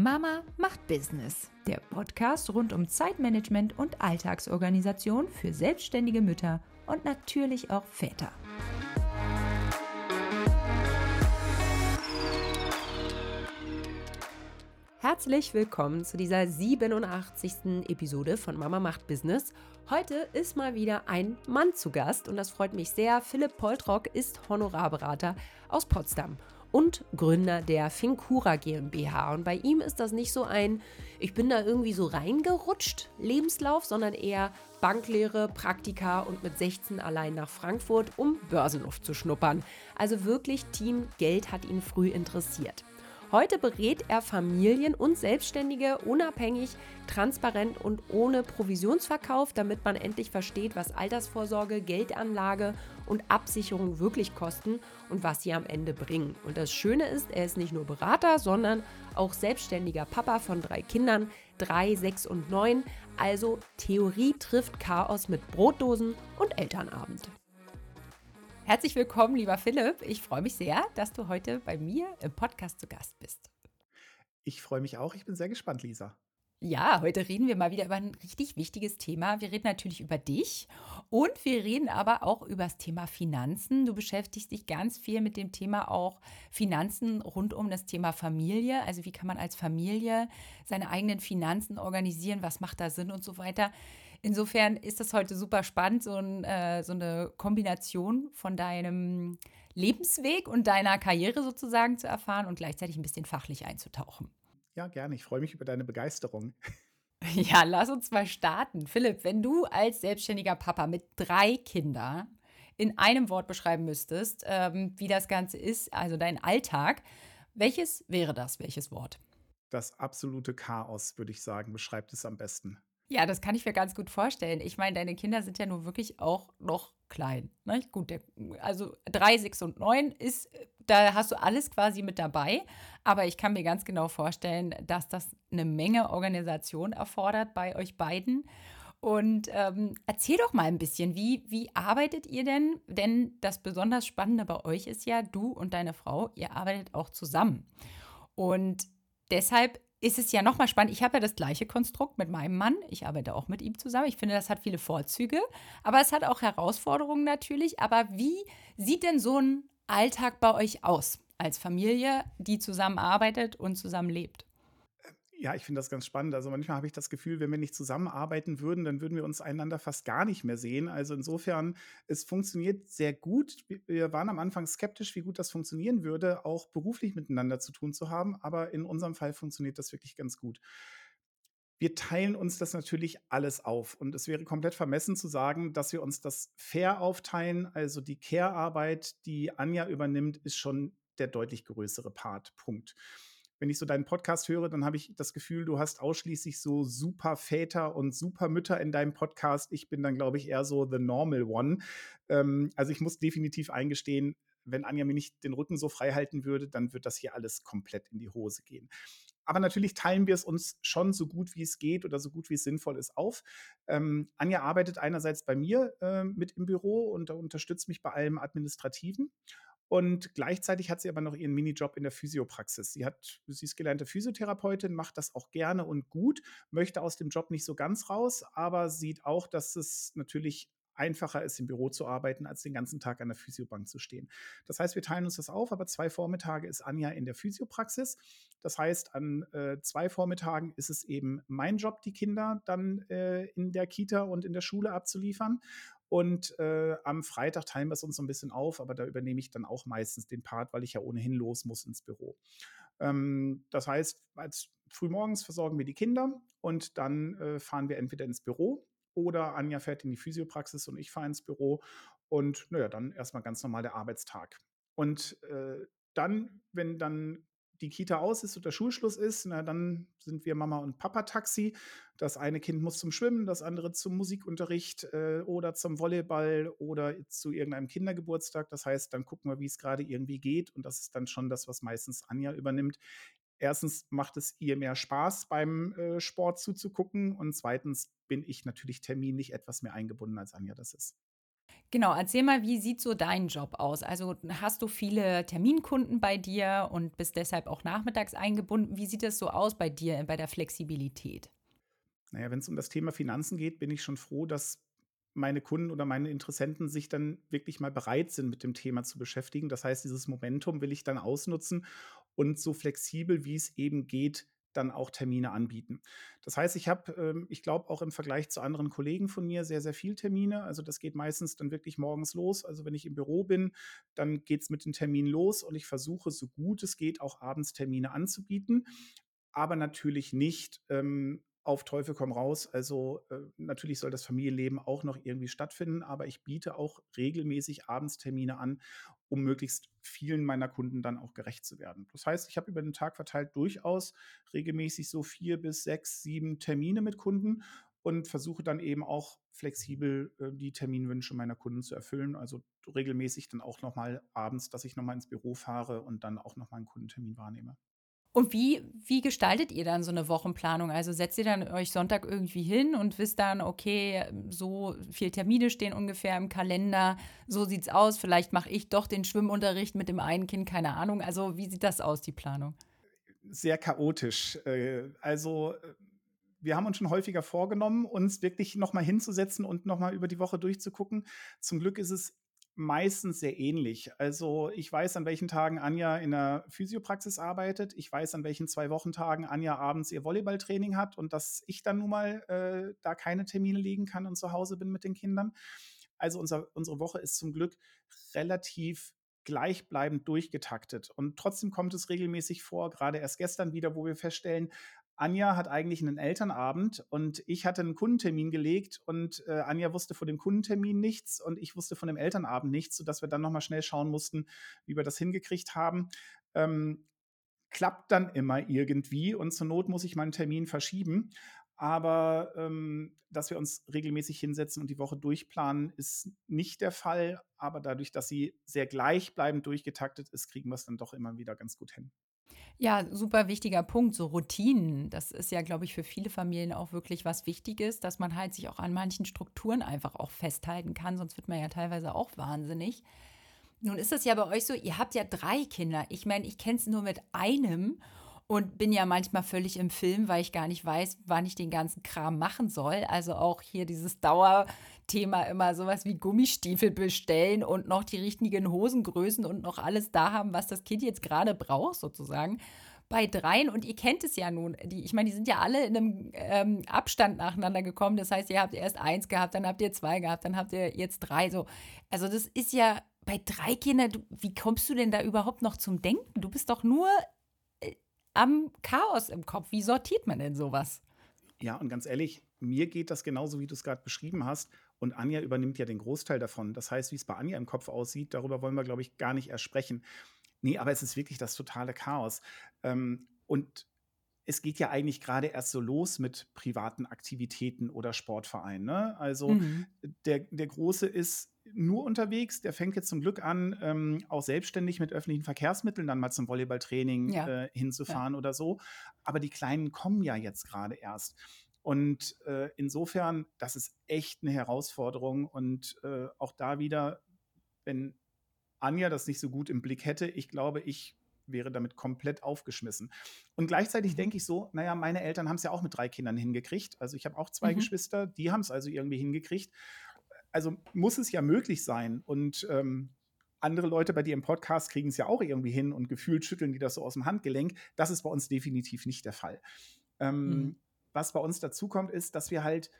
Mama macht Business, der Podcast rund um Zeitmanagement und Alltagsorganisation für selbstständige Mütter und natürlich auch Väter. Herzlich willkommen zu dieser 87. Episode von Mama macht Business. Heute ist mal wieder ein Mann zu Gast und das freut mich sehr. Philipp Poltrock ist Honorarberater aus Potsdam und Gründer der Fincura GmbH. Und bei ihm ist das nicht so ich bin da irgendwie so reingerutscht, Lebenslauf, sondern eher Banklehre, Praktika und mit 16 allein nach Frankfurt, um Börsenluft zu schnuppern. Also wirklich Team Geld hat ihn früh interessiert. Heute berät er Familien und Selbstständige unabhängig, transparent und ohne Provisionsverkauf, damit man endlich versteht, was Altersvorsorge, Geldanlage und Absicherung wirklich kosten und was sie am Ende bringen. Und das Schöne ist, er ist nicht nur Berater, sondern auch selbstständiger Papa von 3 Kindern, 3, 6 und 9. Also Theorie trifft Chaos mit Brotdosen und Elternabend. Herzlich willkommen, lieber Philipp. Ich freue mich sehr, dass du heute bei mir im Podcast zu Gast bist. Ich freue mich auch. Ich bin sehr gespannt, Lisa. Ja, heute reden wir mal wieder über ein richtig wichtiges Thema. Wir reden natürlich über dich und wir reden aber auch über das Thema Finanzen. Du beschäftigst dich ganz viel mit dem Thema auch Finanzen rund um das Thema Familie. Also wie kann man als Familie seine eigenen Finanzen organisieren? Was macht da Sinn und so weiter? Insofern ist das heute super spannend, so eine Kombination von deinem Lebensweg und deiner Karriere sozusagen zu erfahren und gleichzeitig ein bisschen fachlich einzutauchen. Ja, gerne. Ich freue mich über deine Begeisterung. Ja, lass uns mal starten. Philipp, wenn du als selbstständiger Papa mit 3 Kindern in einem Wort beschreiben müsstest, wie das Ganze ist, also dein Alltag, welches wäre das? Welches Wort? Das absolute Chaos, würde ich sagen, beschreibt es am besten. Ja, das kann ich mir ganz gut vorstellen. Ich meine, deine Kinder sind ja nun wirklich auch noch klein. Ne? Gut, also 3, 6 und 9 da hast du alles quasi mit dabei. Aber ich kann mir ganz genau vorstellen, dass das eine Menge Organisation erfordert bei euch beiden. Und erzähl doch mal ein bisschen, wie arbeitet ihr denn? Denn das besonders Spannende bei euch ist ja, du und deine Frau, ihr arbeitet auch zusammen. Und deshalb ist es ja nochmal spannend. Ich habe ja das gleiche Konstrukt mit meinem Mann. Ich arbeite auch mit ihm zusammen. Ich finde, das hat viele Vorzüge, aber es hat auch Herausforderungen natürlich. Aber wie sieht denn so ein Alltag bei euch aus als Familie, die zusammenarbeitet und zusammenlebt? Ja, ich finde das ganz spannend. Also manchmal habe ich das Gefühl, wenn wir nicht zusammenarbeiten würden, dann würden wir uns einander fast gar nicht mehr sehen. Also insofern, es funktioniert sehr gut. Wir waren am Anfang skeptisch, wie gut das funktionieren würde, auch beruflich miteinander zu tun zu haben. Aber in unserem Fall funktioniert das wirklich ganz gut. Wir teilen uns das natürlich alles auf. Und es wäre komplett vermessen zu sagen, dass wir uns das fair aufteilen. Also die Care-Arbeit, die Anja übernimmt, ist schon der deutlich größere Part. Punkt. Wenn ich so deinen Podcast höre, dann habe ich das Gefühl, du hast ausschließlich so super Väter und super Mütter in deinem Podcast. Ich bin dann, glaube ich, eher so the normal one. Also ich muss definitiv eingestehen, wenn Anja mir nicht den Rücken so frei halten würde, dann wird das hier alles komplett in die Hose gehen. Aber natürlich teilen wir es uns schon so gut wie es geht oder so gut wie es sinnvoll ist auf. Anja arbeitet einerseits bei mir mit im Büro und unterstützt mich bei allem Administrativen. Und gleichzeitig hat sie aber noch ihren Minijob in der Physiopraxis. Sie ist gelernte Physiotherapeutin, macht das auch gerne und gut, möchte aus dem Job nicht so ganz raus, aber sieht auch, dass es natürlich einfacher ist, im Büro zu arbeiten, als den ganzen Tag an der Physiobank zu stehen. Das heißt, wir teilen uns das auf, aber 2 Vormittage ist Anja in der Physiopraxis. Das heißt, an 2 Vormittagen ist es eben mein Job, die Kinder dann in der Kita und in der Schule abzuliefern. Und am Freitag teilen wir es uns so ein bisschen auf, aber da übernehme ich dann auch meistens den Part, weil ich ja ohnehin los muss ins Büro. Das heißt, als frühmorgens versorgen wir die Kinder und dann fahren wir entweder ins Büro oder Anja fährt in die Physiopraxis und ich fahre ins Büro. Und naja, dann erstmal ganz normal der Arbeitstag. Und dann, wenn dann die Kita aus ist und der Schulschluss ist, na, dann sind wir Mama und Papa Taxi. Das eine Kind muss zum Schwimmen, das andere zum Musikunterricht oder zum Volleyball oder zu irgendeinem Kindergeburtstag. Das heißt, dann gucken wir, wie es gerade irgendwie geht. Und das ist dann schon das, was meistens Anja übernimmt. Erstens macht es ihr mehr Spaß, beim Sport zuzugucken. Und zweitens bin ich natürlich terminlich etwas mehr eingebunden, als Anja das ist. Genau, erzähl mal, wie sieht so dein Job aus? Also hast du viele Terminkunden bei dir und bist deshalb auch nachmittags eingebunden? Wie sieht es so aus bei dir bei der Flexibilität? Naja, wenn es um das Thema Finanzen geht, bin ich schon froh, dass meine Kunden oder meine Interessenten sich dann wirklich mal bereit sind, mit dem Thema zu beschäftigen. Das heißt, dieses Momentum will ich dann ausnutzen und so flexibel, wie es eben geht, dann auch Termine anbieten. Das heißt, ich habe, ich glaube, auch im Vergleich zu anderen Kollegen von mir sehr, sehr viel Termine. Also das geht meistens dann wirklich morgens los. Also wenn ich im Büro bin, dann geht es mit den Terminen los und ich versuche, so gut es geht, auch abends Termine anzubieten, aber natürlich nicht, auf Teufel komm raus. Also, natürlich soll das Familienleben auch noch irgendwie stattfinden, aber ich biete auch regelmäßig abends Termine an, um möglichst vielen meiner Kunden dann auch gerecht zu werden. Das heißt, ich habe über den Tag verteilt durchaus regelmäßig so 4 bis 6, 7 Termine mit Kunden und versuche dann eben auch flexibel, die Terminwünsche meiner Kunden zu erfüllen. Also, regelmäßig dann auch noch mal abends, dass ich noch mal ins Büro fahre und dann auch noch mal 'n Kundentermin wahrnehme. Und wie gestaltet ihr dann so eine Wochenplanung? Also, setzt ihr dann euch Sonntag irgendwie hin und wisst dann: „Okay, so viel Termine stehen ungefähr im Kalender, so sieht's aus. Vielleicht mache ich doch den Schwimmunterricht mit dem einen Kind“, keine Ahnung. Also, wie sieht das aus, die Planung? Sehr chaotisch. Wir haben uns schon häufiger vorgenommen, uns wirklich noch mal hinzusetzen und noch mal über die Woche durchzugucken. Zum Glück ist es meistens sehr ähnlich. Also, ich weiß, an welchen Tagen Anja in der Physiopraxis arbeitet. Ich weiß, an welchen 2 Wochentagen Anja abends ihr Volleyballtraining hat und dass ich dann nun mal, da keine Termine legen kann und zu Hause bin mit den Kindern. Also, unsere Woche ist zum Glück relativ gleichbleibend durchgetaktet. Und trotzdem kommt es regelmäßig vor, gerade erst gestern wieder, wo wir feststellen, Anja hat eigentlich einen Elternabend und ich hatte einen Kundentermin gelegt und, Anja wusste von dem Kundentermin nichts und ich wusste von dem Elternabend nichts, sodass wir dann noch mal schnell schauen mussten, wie wir das hingekriegt haben. Ähm, Klappt dann immer irgendwie und zur Not muss ich meinen Termin verschieben. Aber, dass wir uns regelmäßig hinsetzen und die Woche durchplanen, ist nicht der Fall. Aber dadurch, dass sie sehr gleichbleibend durchgetaktet ist, kriegen wir es dann doch immer wieder ganz gut hin. Ja, super wichtiger Punkt, so Routinen. Das ist ja, glaube ich, für viele Familien auch wirklich was Wichtiges, dass man halt sich auch an manchen Strukturen einfach auch festhalten kann, sonst wird man ja teilweise auch wahnsinnig. Nun ist es ja bei euch so, ihr habt ja 3 Kinder. Ich meine, ich kenne es nur mit einem und bin ja manchmal völlig im Film, weil ich gar nicht weiß, wann ich den ganzen Kram machen soll. Also auch hier dieses Dauerthema immer sowas wie Gummistiefel bestellen und noch die richtigen Hosengrößen und noch alles da haben, was das Kind jetzt gerade braucht sozusagen. Bei 3 und ihr kennt es ja nun, ich meine, die sind ja alle in einem Abstand nacheinander gekommen. Das heißt, ihr habt erst eins gehabt, dann habt ihr 2 gehabt, dann habt ihr jetzt 3 so. Also, das ist ja bei 3 Kindern, wie kommst du denn da überhaupt noch zum Denken? Du bist doch nur äh, am Chaos im Kopf. Wie sortiert man denn sowas? Ja, und ganz ehrlich, mir geht das genauso, wie du es gerade beschrieben hast. Und Anja übernimmt ja den Großteil davon. Das heißt, wie es bei Anja im Kopf aussieht, darüber wollen wir, glaube ich, gar nicht erst sprechen. Ne, aber es ist wirklich das totale Chaos. Und es geht ja eigentlich gerade erst so los mit privaten Aktivitäten oder Sportvereinen, ne? Also, Mhm. der Große ist nur unterwegs, der fängt jetzt zum Glück an, auch selbstständig mit öffentlichen Verkehrsmitteln dann mal zum Volleyballtraining, Ja, ja. hinzufahren oder so. Aber die Kleinen kommen ja jetzt gerade erst. Und, insofern, das ist echt eine Herausforderung und, auch da wieder, wenn Anja das nicht so gut im Blick hätte, ich glaube, ich wäre damit komplett aufgeschmissen. Und gleichzeitig Mhm. denke ich so, naja, meine Eltern haben es ja auch mit 3 Kindern hingekriegt. Also, ich habe auch 2 Mhm. Geschwister, die haben es also irgendwie hingekriegt. Also, muss es ja möglich sein und, andere Leute bei dir im Podcast kriegen es ja auch irgendwie hin und gefühlt schütteln die das so aus dem Handgelenk. Das ist bei uns definitiv nicht der Fall. Mhm. Was bei uns dazukommt, ist, dass wir halt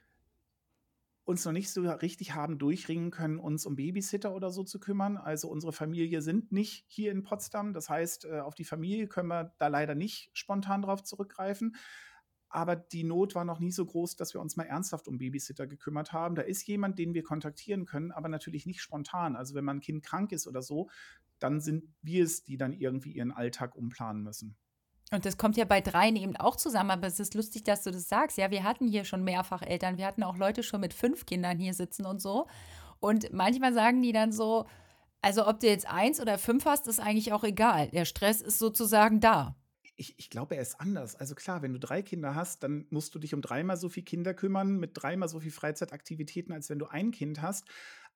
uns noch nicht so richtig haben durchringen können, uns um Babysitter oder so zu kümmern. Also, unsere Familie sind nicht hier in Potsdam. Das heißt, auf die Familie können wir da leider nicht spontan drauf zurückgreifen. Aber die Not war noch nie so groß, dass wir uns mal ernsthaft um Babysitter gekümmert haben. Da ist jemand, den wir kontaktieren können, aber natürlich nicht spontan. Also, wenn mein Kind krank ist oder so, dann sind wir es, die dann irgendwie ihren Alltag umplanen müssen. Und das kommt ja bei dreien eben auch zusammen, aber es ist lustig, dass du das sagst. Ja, wir hatten hier schon mehrfach Eltern. Wir hatten auch Leute schon mit 5 Kindern hier sitzen und so. Und manchmal sagen die dann so, also ob du jetzt 1 oder 5 hast, ist eigentlich auch egal. Der Stress ist sozusagen da. Ich glaube, er ist anders. Also klar, wenn du 3 Kinder hast, dann musst du dich um dreimal so viel Kinder kümmern, mit dreimal so viel Freizeitaktivitäten, als wenn du ein Kind hast.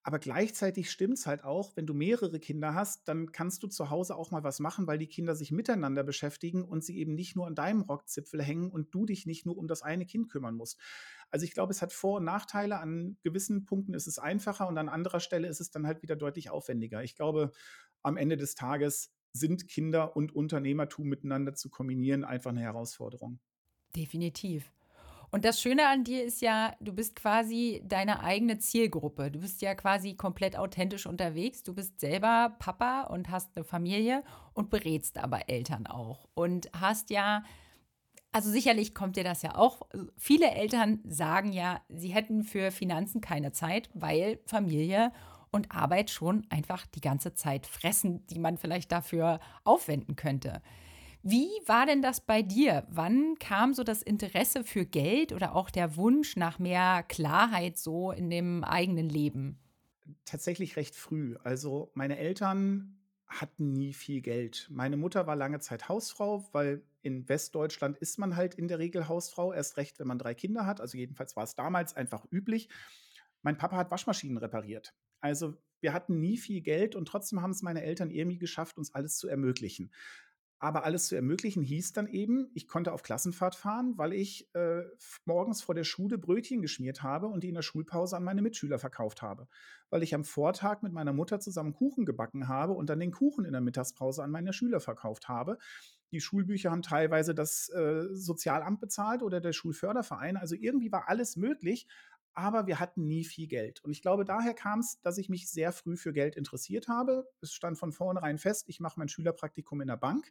Aber gleichzeitig stimmt's halt auch, wenn du mehrere Kinder hast, dann kannst du zu Hause auch mal was machen, weil die Kinder sich miteinander beschäftigen und sie eben nicht nur an deinem Rockzipfel hängen und du dich nicht nur um das eine Kind kümmern musst. Also, ich glaube, es hat Vor und Nachteile. An gewissen Punkten ist es einfacher und an anderer Stelle ist es dann halt wieder deutlich aufwendiger. Ich glaube, am Ende des Tages sind Kinder und Unternehmertum miteinander zu kombinieren einfach eine Herausforderung. Definitiv. Und das Schöne an dir ist ja, du bist quasi deine eigene Zielgruppe. Du bist ja quasi komplett authentisch unterwegs. Du bist selber Papa und hast eine Familie und berätst aber Eltern auch. Und hast ja, also sicherlich kommt dir das ja auch. Viele Eltern sagen ja, sie hätten für Finanzen keine Zeit, weil Familie und Arbeit schon einfach die ganze Zeit fressen, die man vielleicht dafür aufwenden könnte. Wie war denn das bei dir? Wann kam so das Interesse für Geld oder auch der Wunsch nach mehr Klarheit so in dem eigenen Leben? Tatsächlich recht früh. Also, meine Eltern hatten nie viel Geld. Meine Mutter war lange Zeit Hausfrau, weil in Westdeutschland ist man halt in der Regel Hausfrau, erst recht, wenn man 3 Kinder hat. Also, jedenfalls war es damals einfach üblich. Mein Papa hat Waschmaschinen repariert. Also, wir hatten nie viel Geld und trotzdem haben es meine Eltern irgendwie geschafft, uns alles zu ermöglichen. Aber alles zu ermöglichen hieß dann eben, ich konnte auf Klassenfahrt fahren, weil ich, morgens vor der Schule Brötchen geschmiert habe und die in der Schulpause an meine Mitschüler verkauft habe. Weil ich am Vortag mit meiner Mutter zusammen Kuchen gebacken habe und dann den Kuchen in der Mittagspause an meine Schüler verkauft habe. Die Schulbücher haben teilweise das, Sozialamt bezahlt oder der Schulförderverein. Also, irgendwie war alles möglich, aber wir hatten nie viel Geld. Und ich glaube, daher kam es, dass ich mich sehr früh für Geld interessiert habe. Es stand von vornherein fest, ich mache mein Schülerpraktikum in der Bank.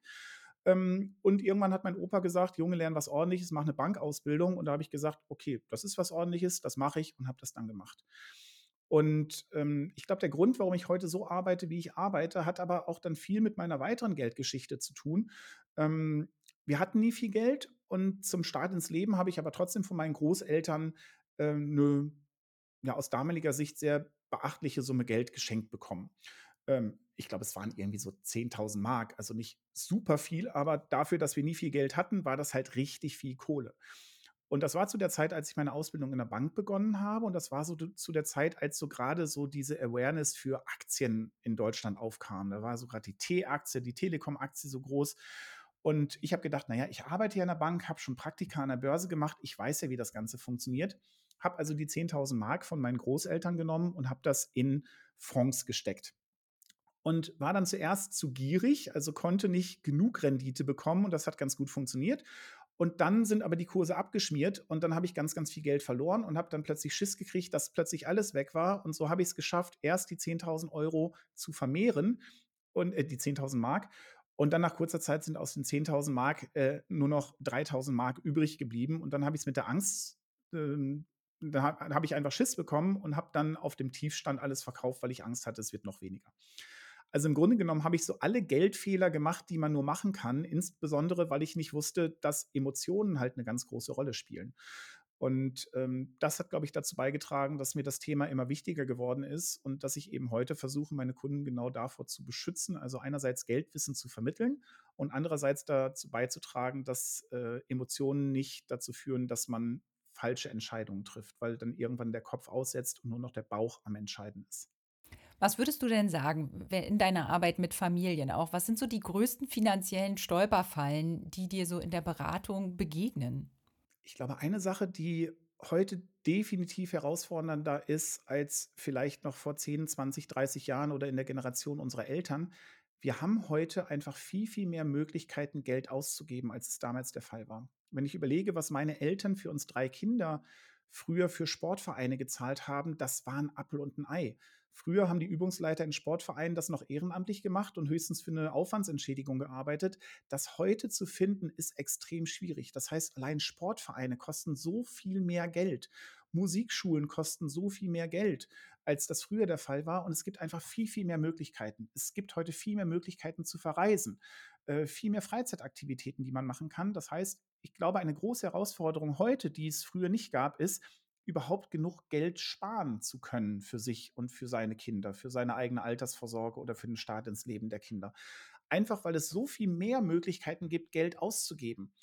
Und irgendwann hat mein Opa gesagt: „Junge, lern was Ordentliches, mach eine Bankausbildung.“ Und da habe ich gesagt: „Okay, das ist was Ordentliches, das mache ich“, und habe das dann gemacht. Und, ich glaube, der Grund, warum ich heute so arbeite, wie ich arbeite, hat aber auch dann viel mit meiner weiteren Geldgeschichte zu tun. Ähm, Wir hatten nie viel Geld und zum Start ins Leben habe ich aber trotzdem von meinen Großeltern, 'ne, ja, aus damaliger Sicht sehr beachtliche Summe Geld geschenkt bekommen. Ich glaube, es waren irgendwie so 10.000 Mark, also nicht super viel, aber dafür, dass wir nie viel Geld hatten, war das halt richtig viel Kohle. Und das war zu der Zeit, als ich meine Ausbildung in der Bank begonnen habe und das war so zu der Zeit, als so gerade so diese Awareness für Aktien in Deutschland aufkam. Da war so grad die T-Aktie, die Telekom-Aktie so groß. Und ich habe gedacht: „Na ja, ich arbeite ja in der Bank, habe schon Praktika an der Börse gemacht. Ich weiß ja, wie das Ganze funktioniert.“ Habe also die 10.000 Mark von meinen Großeltern genommen und habe das in Fonds gesteckt. Und war dann zuerst zu gierig, also konnte nicht genug Rendite bekommen und das hat ganz gut funktioniert. Und dann sind aber die Kurse abgeschmiert und dann habe ich ganz, ganz viel Geld verloren und habe dann plötzlich Schiss gekriegt, dass plötzlich alles weg war. Und so habe ich es geschafft, erst die 10.000 Euro zu vermehren und die 10.000 Mark. Und dann nach kurzer Zeit sind aus den 10.000 Mark nur noch 3.000 Mark übrig geblieben. Und dann habe ich es mit der Angst, da habe ich einfach Schiss bekommen und habe dann auf dem Tiefstand alles verkauft, weil ich Angst hatte, es wird noch weniger. Also, im Grunde genommen habe ich so alle Geldfehler gemacht, die man nur machen kann, insbesondere, weil ich nicht wusste, dass Emotionen halt eine ganz große Rolle spielen. Und, das hat, glaube ich, dazu beigetragen, dass mir das Thema immer wichtiger geworden ist und dass ich eben heute versuche, meine Kunden genau davor zu beschützen. Also, einerseits Geldwissen zu vermitteln und andererseits dazu beizutragen, dass, Emotionen nicht dazu führen, dass man falsche Entscheidungen trifft, weil dann irgendwann der Kopf aussetzt und nur noch der Bauch am Entscheiden ist. Was würdest du denn sagen, in deiner Arbeit mit Familien auch? Was sind so die größten finanziellen Stolperfallen, die dir so in der Beratung begegnen? Ich glaube, eine Sache, die heute definitiv herausfordernder ist als vielleicht noch vor 10, 20, 30 Jahren oder in der Generation unserer Eltern. Wir haben heute einfach viel, viel mehr Möglichkeiten, Geld auszugeben, als es damals der Fall war. Wenn ich überlege, was meine Eltern für uns 3 Kinder früher für Sportvereine gezahlt haben, das war 'n Appel und ein Ei. Früher haben die Übungsleiter in Sportvereinen das noch ehrenamtlich gemacht und höchstens für eine Aufwandsentschädigung gearbeitet. Das heute zu finden, ist extrem schwierig. Das heißt, allein Sportvereine kosten so viel mehr Geld. Musikschulen kosten so viel mehr Geld, als das früher der Fall war. Und es gibt einfach viel, viel mehr Möglichkeiten. Es gibt heute viel mehr Möglichkeiten zu verreisen, viel mehr Freizeitaktivitäten, die man machen kann. Das heißt, ich glaube, eine große Herausforderung heute, die es früher nicht gab, ist, überhaupt genug Geld sparen zu können für sich und für seine Kinder, für seine eigene Altersvorsorge oder für den Start ins Leben der Kinder. Einfach weil es so viel mehr Möglichkeiten gibt, Geld auszugeben.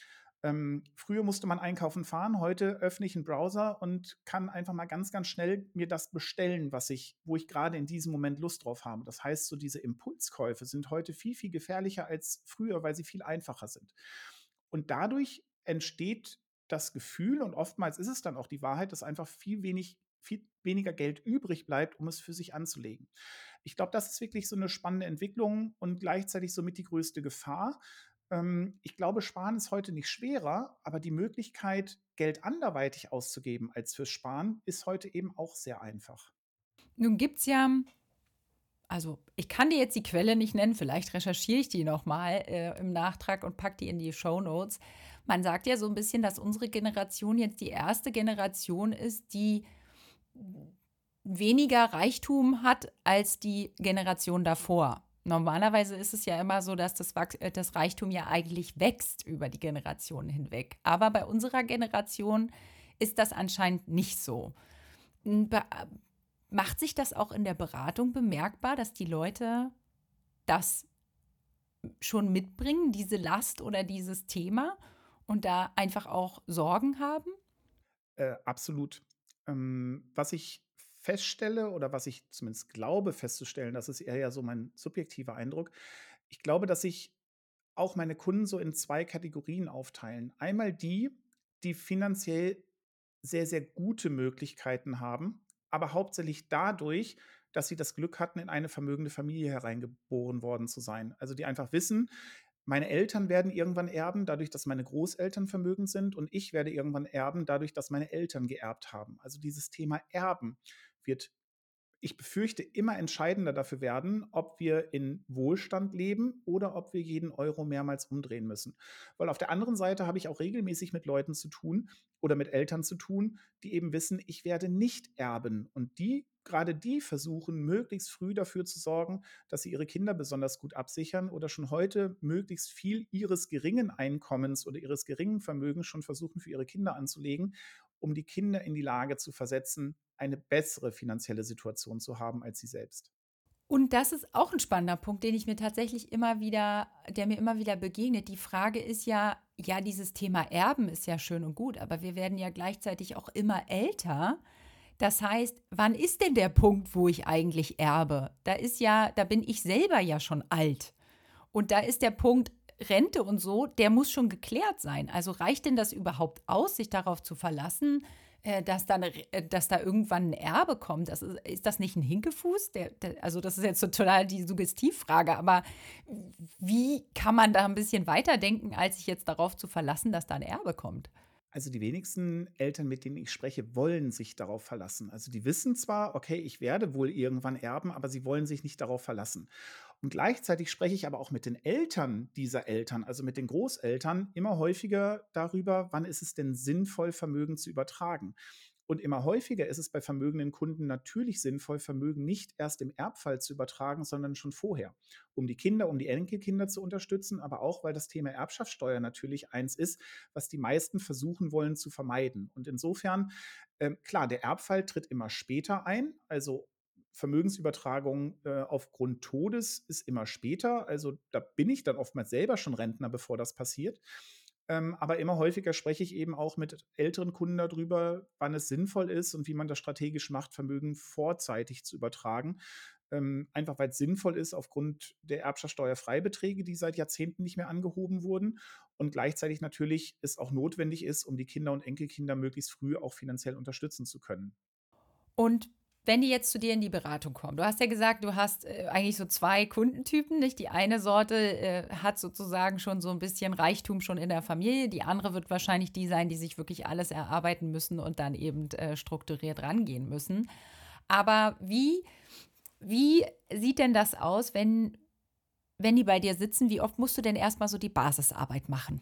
Früher musste man einkaufen fahren, heute öffne ich 'n Browser und kann einfach mal ganz, ganz schnell mir das bestellen, wo ich gerade in diesem Moment Lust drauf habe. Das heißt, so diese Impulskäufe sind heute viel, viel gefährlicher als früher, weil sie viel einfacher sind. Und dadurch entsteht das Gefühl, und oftmals ist es dann auch die Wahrheit, dass einfach viel weniger Geld übrig bleibt, um es für sich anzulegen. Ich glaube, das ist wirklich so eine spannende Entwicklung und gleichzeitig somit die größte Gefahr. Ich glaube, Sparen ist heute nicht schwerer, aber die Möglichkeit, Geld anderweitig auszugeben als fürs Sparen, ist heute eben auch sehr einfach. Nun gibt es ja, also ich kann dir jetzt die Quelle nicht nennen, vielleicht recherchiere ich die nochmal im Nachtrag und packe die in die Shownotes. Man sagt ja so ein bisschen, dass unsere Generation jetzt die erste Generation ist, die weniger Reichtum hat als die Generation davor. Normalerweise ist es ja immer so, dass das Reichtum ja eigentlich wächst über die Generationen hinweg. Aber bei unserer Generation ist das anscheinend nicht so. Be Macht sich das auch in der Beratung bemerkbar, dass die Leute das schon mitbringen, diese Last oder dieses Thema und da einfach auch Sorgen haben? Absolut. Was ich feststelle oder was ich zumindest glaube festzustellen, das ist eher ja so mein subjektiver Eindruck. Ich glaube, dass sich auch meine Kunden so in 2 Kategorien aufteilen. Einmal die, die finanziell sehr, sehr gute Möglichkeiten haben, aber hauptsächlich dadurch, dass sie das Glück hatten, in eine vermögende Familie hereingeboren worden zu sein. Also, die einfach wissen, meine Eltern werden irgendwann erben, dadurch, dass meine Großeltern vermögend sind, und ich werde irgendwann erben, dadurch, dass meine Eltern geerbt haben. Also, dieses Thema Erben wird, ich befürchte, immer entscheidender dafür werden, ob wir in Wohlstand leben oder ob wir jeden Euro mehrmals umdrehen müssen. Weil auf der anderen Seite habe ich auch regelmäßig mit Leuten zu tun oder mit Eltern zu tun, die eben wissen, ich werde nicht erben. Und gerade die versuchen, möglichst früh dafür zu sorgen, dass sie ihre Kinder besonders gut absichern oder schon heute möglichst viel ihres geringen Einkommens oder ihres geringen Vermögens schon versuchen, für ihre Kinder anzulegen, um die Kinder in die Lage zu versetzen, eine bessere finanzielle Situation zu haben als sie selbst. Und das ist auch ein spannender Punkt, den ich mir tatsächlich immer wieder der mir immer wieder begegnet. Die Frage ist ja, ja, dieses Thema Erben ist ja schön und gut, aber wir werden ja gleichzeitig auch immer älter. Das heißt, wann ist denn der Punkt, wo ich eigentlich erbe? Da bin ich selber ja schon alt. Und da ist der Punkt Rente und so, der muss schon geklärt sein. Also reicht denn das überhaupt aus, sich darauf zu verlassen, dass da irgendwann ein Erbe kommt? Ist das nicht ein Hinkefuß? Also das ist jetzt so total die Suggestivfrage, aber wie kann man da ein bisschen weiterdenken, als sich jetzt darauf zu verlassen, dass da ein Erbe kommt? Also, die wenigsten Eltern, mit denen ich spreche, wollen sich darauf verlassen. Also, die wissen zwar: „Okay, ich werde wohl irgendwann erben“, aber sie wollen sich nicht darauf verlassen. Und gleichzeitig spreche ich aber auch mit den Eltern dieser Eltern, also mit den Großeltern, immer häufiger darüber, wann ist es denn sinnvoll, Vermögen zu übertragen. Und immer häufiger ist es bei vermögenden Kunden natürlich sinnvoll, Vermögen nicht erst im Erbfall zu übertragen, sondern schon vorher, um die Kinder, um die Enkelkinder zu unterstützen, aber auch, weil das Thema Erbschaftssteuer natürlich eins ist, was die meisten versuchen wollen zu vermeiden. Und insofern, klar, der Erbfall tritt immer später ein. Also Vermögensübertragung aufgrund Todes ist immer später. Also da bin ich dann oftmals selber schon Rentner, bevor das passiert. Aber immer häufiger spreche ich eben auch mit älteren Kunden darüber, wann es sinnvoll ist und wie man das strategisch macht, Vermögen vorzeitig zu übertragen. Einfach weil es sinnvoll ist aufgrund der Erbschaftssteuerfreibeträge, die seit Jahrzehnten nicht mehr angehoben wurden, und gleichzeitig natürlich es auch notwendig ist, um die Kinder und Enkelkinder möglichst früh auch finanziell unterstützen zu können. Und wenn die jetzt zu dir in die Beratung kommen, du hast ja gesagt, du hast eigentlich so zwei Kundentypen, nicht? Die eine Sorte hat sozusagen schon so ein bisschen Reichtum schon in der Familie, die andere wird wahrscheinlich die sein, die sich wirklich alles erarbeiten müssen und dann eben strukturiert rangehen müssen. Aber wie sieht denn das aus, wenn die bei dir sitzen? Wie oft musst du denn erstmal so die Basisarbeit machen?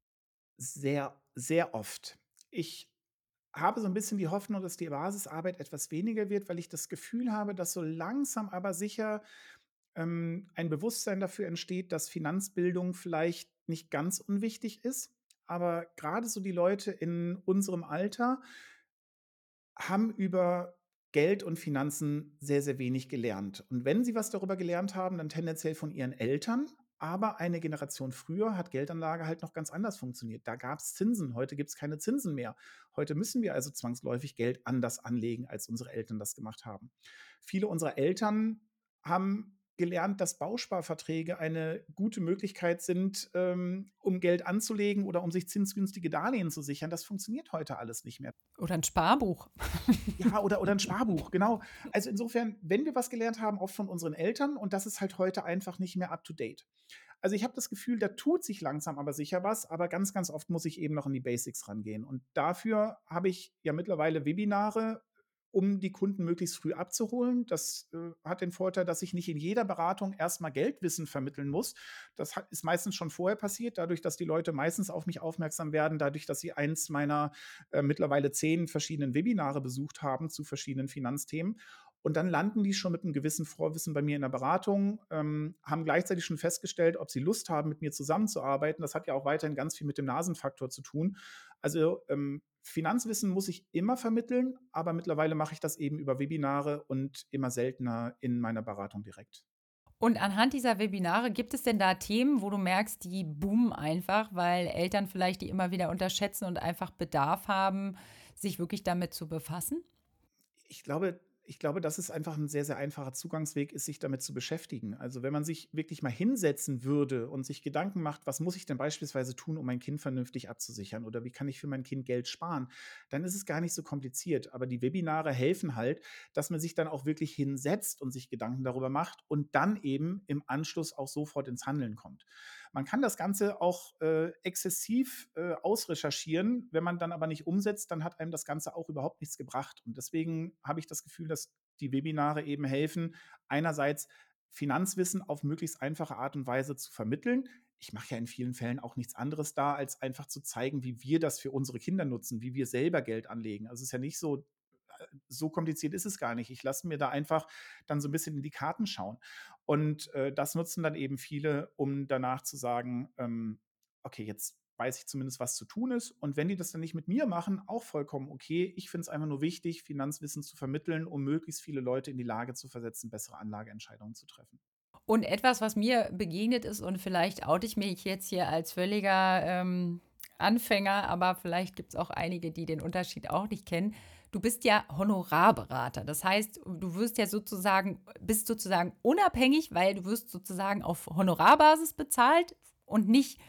Sehr, sehr oft. Ich habe so ein bisschen die Hoffnung, dass die Basisarbeit etwas weniger wird, weil ich das Gefühl habe, dass so langsam aber sicher ein Bewusstsein dafür entsteht, dass Finanzbildung vielleicht nicht ganz unwichtig ist. Aber gerade so die Leute in unserem Alter haben über Geld und Finanzen sehr, sehr wenig gelernt. Und wenn sie was darüber gelernt haben, dann tendenziell von ihren Eltern. Aber eine Generation früher hat Geldanlage halt noch ganz anders funktioniert. Da gab es Zinsen, heute gibt es keine Zinsen mehr. Heute müssen wir also zwangsläufig Geld anders anlegen, als unsere Eltern das gemacht haben. Viele unserer Eltern haben gelernt, dass Bausparverträge eine gute Möglichkeit sind, um Geld anzulegen oder um sich zinsgünstige Darlehen zu sichern. Das funktioniert heute alles nicht mehr. Oder ein Sparbuch. Ja, oder 'n Sparbuch, genau. Also, insofern, wenn wir was gelernt haben, oft von unseren Eltern, und das ist halt heute einfach nicht mehr up to date. Also, ich habe das Gefühl, da tut sich langsam aber sicher was, aber ganz, ganz oft muss ich eben noch an die Basics rangehen. Und dafür habe ich ja mittlerweile Webinare, um die Kunden möglichst früh abzuholen. Das, hat den Vorteil, dass ich nicht in jeder Beratung erst mal Geldwissen vermitteln muss. Das hat ist meistens schon vorher passiert, dadurch, dass die Leute meistens auf mich aufmerksam werden, dadurch, dass sie eins meiner, mittlerweile 10 verschiedenen Webinare besucht haben zu verschiedenen Finanzthemen. Und dann landen die schon mit einem gewissen Vorwissen bei mir in der Beratung, haben gleichzeitig schon festgestellt, ob sie Lust haben, mit mir zusammenzuarbeiten. Das hat ja auch weiterhin ganz viel mit dem Nasenfaktor zu tun. Also, Finanzwissen muss ich immer vermitteln, aber mittlerweile mache ich das eben über Webinare und immer seltener in meiner Beratung direkt. Und anhand dieser Webinare, gibt es denn da Themen, wo du merkst, die boomen einfach, weil Eltern vielleicht die immer wieder unterschätzen und einfach Bedarf haben, sich wirklich damit zu befassen? Ich glaube, dass es einfach ein sehr, sehr einfacher Zugangsweg ist, sich damit zu beschäftigen. Also, wenn man sich wirklich mal hinsetzen würde und sich Gedanken macht: „Was muss ich denn beispielsweise tun, um mein Kind vernünftig abzusichern, oder wie kann ich für mein Kind Geld sparen?“, dann ist es gar nicht so kompliziert. Aber die Webinare helfen halt, dass man sich dann auch wirklich hinsetzt und sich Gedanken darüber macht und dann eben im Anschluss auch sofort ins Handeln kommt. Man kann das Ganze auch, exzessiv, ausrecherchieren. Wenn man dann aber nicht umsetzt, dann hat einem das Ganze auch überhaupt nichts gebracht. Und deswegen habe ich das Gefühl, dass die Webinare eben helfen, einerseits Finanzwissen auf möglichst einfache Art und Weise zu vermitteln. Ich mache ja in vielen Fällen auch nichts anderes da, als einfach zu zeigen, wie wir das für unsere Kinder nutzen, wie wir selber Geld anlegen. Also, es ist ja nicht so, so kompliziert ist es gar nicht. Ich lasse mir da einfach dann so ein bisschen in die Karten schauen. Und, das nutzen dann eben viele, um danach zu sagen, „Okay, jetzt weiß ich zumindest, was zu tun ist.“ Und wenn die das dann nicht mit mir machen, auch vollkommen okay. Ich finde es einfach nur wichtig, Finanzwissen zu vermitteln, um möglichst viele Leute in die Lage zu versetzen, bessere Anlageentscheidungen zu treffen. Und etwas, was mir begegnet ist, und vielleicht oute ich mich jetzt hier als völliger Anfänger, aber vielleicht gibt es auch einige, die den Unterschied auch nicht kennen. Du bist ja Honorarberater. Das heißt, du wirst ja sozusagen, bist sozusagen unabhängig, weil du wirst sozusagen auf Honorarbasis bezahlt und nicht,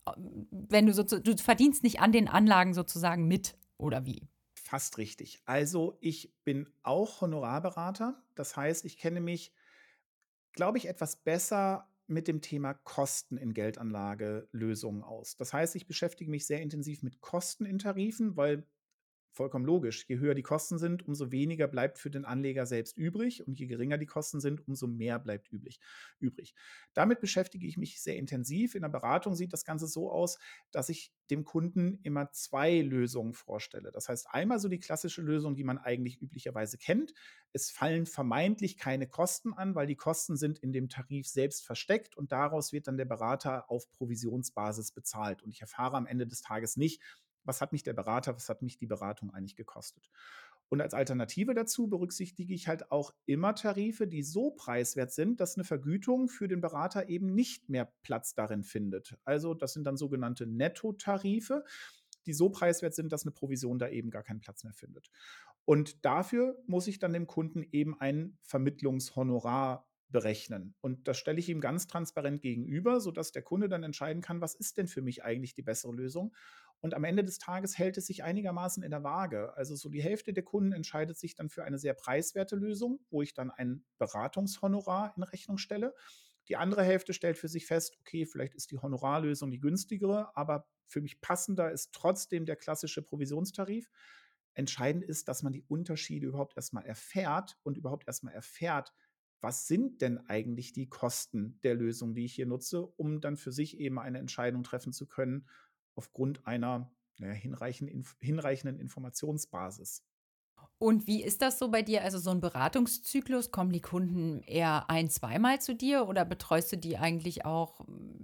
wenn du verdienst nicht an den Anlagen sozusagen mit, oder wie? Fast richtig. Also, ich bin auch Honorarberater. Das heißt, ich kenne mich, glaube ich, etwas besser mit dem Thema Kosten in Geldanlagelösungen aus. Das heißt, ich beschäftige mich sehr intensiv mit Kosten in Tarifen, weil vollkommen logisch. Je höher die Kosten sind, umso weniger bleibt für den Anleger selbst übrig, und je geringer die Kosten sind, umso mehr bleibt übrig. Damit beschäftige ich mich sehr intensiv. In der Beratung sieht das Ganze so aus, dass ich dem Kunden immer 2 Lösungen vorstelle. Das heißt, einmal so die klassische Lösung, die man eigentlich üblicherweise kennt. Es fallen vermeintlich keine Kosten an, weil die Kosten sind in dem Tarif selbst versteckt, und daraus wird dann der Berater auf Provisionsbasis bezahlt. Und ich erfahre am Ende des Tages nicht, was hat mich der Berater, was hat mich die Beratung eigentlich gekostet. Und als Alternative dazu berücksichtige ich halt auch immer Tarife, die so preiswert sind, dass eine Vergütung für den Berater eben nicht mehr Platz darin findet. Also, das sind dann sogenannte Nettotarife, die so preiswert sind, dass eine Provision da eben gar keinen Platz mehr findet. Und dafür muss ich dann dem Kunden eben ein Vermittlungshonorar berechnen. Und das stelle ich ihm ganz transparent gegenüber, sodass der Kunde dann entscheiden kann, was ist denn für mich eigentlich die bessere Lösung? Und am Ende des Tages hält es sich einigermaßen in der Waage. Also so die Hälfte der Kunden entscheidet sich dann für eine sehr preiswerte Lösung, wo ich dann ein Beratungshonorar in Rechnung stelle. Die andere Hälfte stellt für sich fest, okay, vielleicht ist die Honorarlösung die günstigere, aber für mich passender ist trotzdem der klassische Provisionstarif. Entscheidend ist, dass man die Unterschiede überhaupt erstmal erfährt und überhaupt erstmal erfährt, was sind denn eigentlich die Kosten der Lösung, die ich hier nutze, um dann für sich eben eine Entscheidung treffen zu können aufgrund einer, na ja, hinreichenden Informationsbasis. Und wie ist das so bei dir? Also so ein Beratungszyklus, kommen die Kunden eher ein zweimal zu dir oder betreust du die eigentlich auch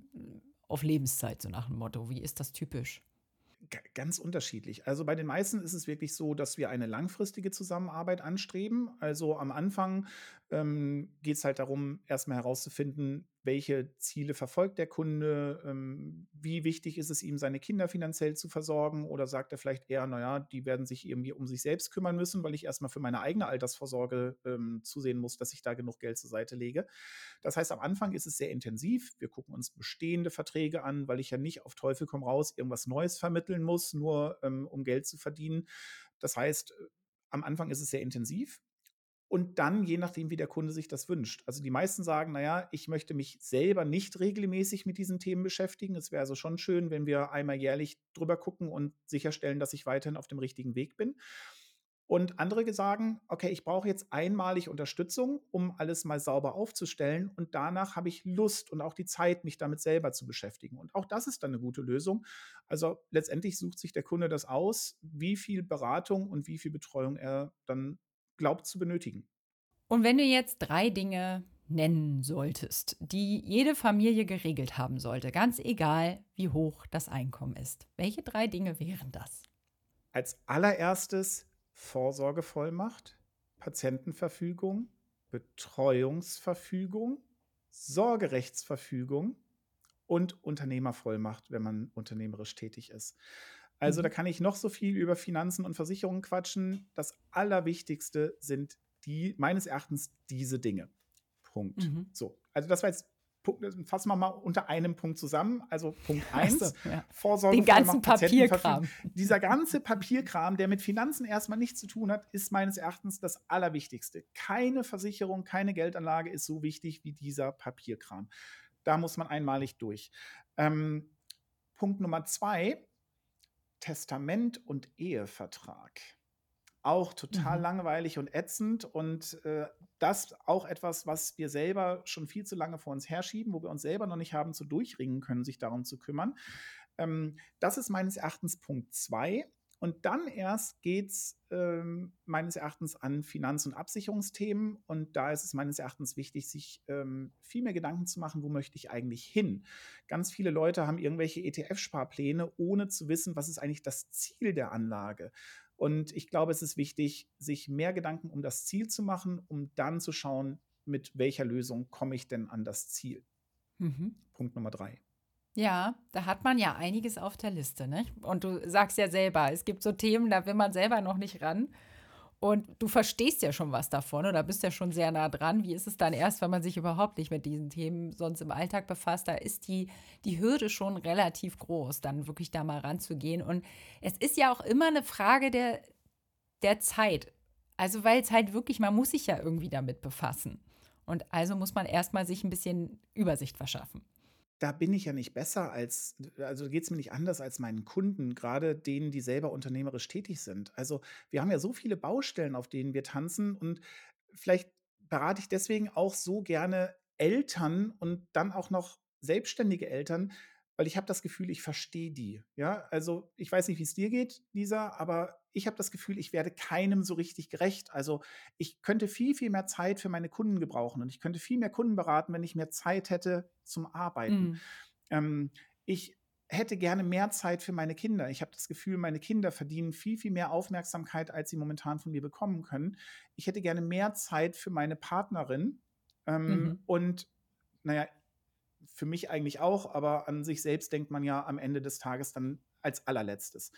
auf Lebenszeit, so nach dem Motto? Wie ist das typisch? Ganz unterschiedlich. Also bei den meisten ist es wirklich so, dass wir eine langfristige Zusammenarbeit anstreben. Also am Anfang geht es halt darum, erstmal herauszufinden, welche Ziele verfolgt der Kunde, wie wichtig ist es ihm, seine Kinder finanziell zu versorgen, oder sagt er vielleicht eher, naja, die werden sich irgendwie um sich selbst kümmern müssen, weil ich erstmal für meine eigene Altersvorsorge zusehen muss, dass ich da genug Geld zur Seite lege. Das heißt, am Anfang ist es sehr intensiv. Wir gucken uns bestehende Verträge an, weil ich ja nicht auf Teufel komm raus irgendwas Neues vermitteln muss, nur um Geld zu verdienen. Das heißt, am Anfang ist es sehr intensiv. Und dann, je nachdem, wie der Kunde sich das wünscht. Also die meisten sagen, naja, ich möchte mich selber nicht regelmäßig mit diesen Themen beschäftigen. Es wäre also schon schön, wenn wir einmal jährlich drüber gucken und sicherstellen, dass ich weiterhin auf dem richtigen Weg bin. Und andere sagen, okay, ich brauche jetzt einmalig Unterstützung, um alles mal sauber aufzustellen. Und danach habe ich Lust und auch die Zeit, mich damit selber zu beschäftigen. Und auch das ist dann eine gute Lösung. Also letztendlich sucht sich der Kunde das aus, wie viel Beratung und wie viel Betreuung er dann glaubt zu benötigen. Und wenn du jetzt 3 Dinge nennen solltest, die jede Familie geregelt haben sollte, ganz egal, wie hoch das Einkommen ist, welche 3 Dinge wären das? Als allererstes Vorsorgevollmacht, Patientenverfügung, Betreuungsverfügung, Sorgerechtsverfügung und Unternehmervollmacht, wenn man unternehmerisch tätig ist. Also da Mhm. kann ich noch so viel über Finanzen und Versicherungen quatschen. Das Allerwichtigste sind meines Erachtens diese Dinge. Punkt. Mhm. So, also das war jetzt, fassen wir mal unter einem Punkt zusammen. Also Punkt Achso, eins: ja. Den ganzen Vorsorgevollmacht, Patientenverfügung. Papierkram. Dieser ganze Papierkram, der mit Finanzen erstmal nichts zu tun hat, ist meines Erachtens das Allerwichtigste. Keine Versicherung, keine Geldanlage ist so wichtig wie dieser Papierkram. Da muss man einmalig durch. Ähm, Punkt Nummer 2: Testament und Ehevertrag. Auch total Mhm. langweilig und ätzend, und das auch etwas, was wir selber schon viel zu lange vor uns herschieben, wo wir uns selber noch nicht haben zu durchringen können, sich darum zu kümmern. Das ist meines Erachtens Punkt 2. Und dann erst geht es meines Erachtens an Finanz- und Absicherungsthemen. Und da ist es meines Erachtens wichtig, sich viel mehr Gedanken zu machen, wo möchte ich eigentlich hin. Ganz viele Leute haben irgendwelche ETF-Sparpläne, ohne zu wissen, was ist eigentlich das Ziel der Anlage. Und ich glaube, es ist wichtig, sich mehr Gedanken um das Ziel zu machen, um dann zu schauen, mit welcher Lösung komme ich denn an das Ziel. Mhm. Punkt Nummer 3. Ja, da hat man ja einiges auf der Liste, ne? Und du sagst ja selber, es gibt so Themen, da will man selber noch nicht ran. Und du verstehst ja schon was davon oder bist ja schon sehr nah dran. Wie ist es dann erst, wenn man sich überhaupt nicht mit diesen Themen sonst im Alltag befasst? Da ist die Hürde schon relativ groß, dann wirklich da mal ranzugehen. Und es ist ja auch immer eine Frage der Zeit. Also, weil es halt wirklich, man muss sich ja irgendwie damit befassen. Und also muss man erstmal sich ein bisschen Übersicht verschaffen. Da bin ich ja nicht besser also geht es mir nicht anders als meinen Kunden, gerade denen, die selber unternehmerisch tätig sind. Also wir haben ja so viele Baustellen, auf denen wir tanzen, und vielleicht berate ich deswegen auch so gerne Eltern und dann auch noch selbstständige Eltern, weil ich habe das Gefühl, ich verstehe die. Ja, also ich weiß nicht, wie es dir geht, Lisa, aber ich habe das Gefühl, ich werde keinem so richtig gerecht. Also ich könnte viel, viel mehr Zeit für meine Kunden gebrauchen, und ich könnte viel mehr Kunden beraten, wenn ich mehr Zeit hätte zum Arbeiten. Mhm. Ähm, Ich hätte gerne mehr Zeit für meine Kinder. Ich habe das Gefühl, meine Kinder verdienen viel, viel mehr Aufmerksamkeit, als sie momentan von mir bekommen können. Ich hätte gerne mehr Zeit für meine Partnerin. Mhm. Und naja, für mich eigentlich auch, aber an sich selbst denkt man ja am Ende des Tages dann als allerletztes.